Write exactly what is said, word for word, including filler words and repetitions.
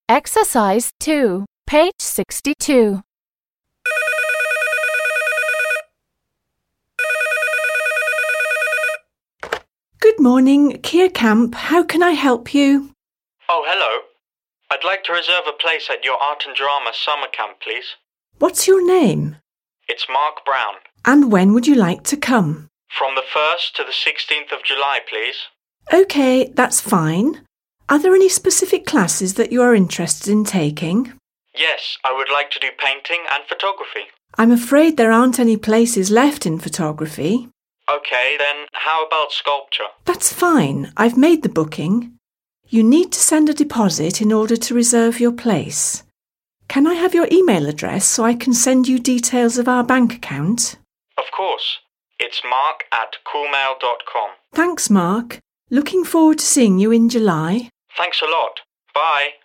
Exercise two, page sixty-two. Good morning, Kia Camp. How can I help you? Oh, hello. I'd like to reserve a place at your Art and Drama summer camp, please. What's your name? It's Mark Brown. And when would you like to come? From the first to the sixteenth of July, please. OK, that's fine. Are there any specific classes that you are interested in taking? Yes, I would like to do painting and photography. I'm afraid there aren't any places left in photography. OK, then how about sculpture? That's fine. I've made the booking. You need to send a deposit in order to reserve your place. Can I have your email address so I can send you details of our bank account? Of course. It's mark at coolmail dot com. Thanks, Mark. Looking forward to seeing you in July. Thanks a lot. Bye.